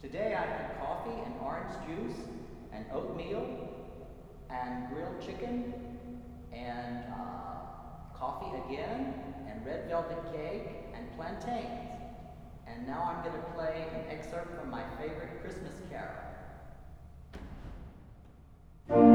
Today I had coffee and orange juice and oatmeal and grilled chicken and coffee again and red velvet cake and plantains. And now I'm going to play an excerpt from my favorite Christmas carol.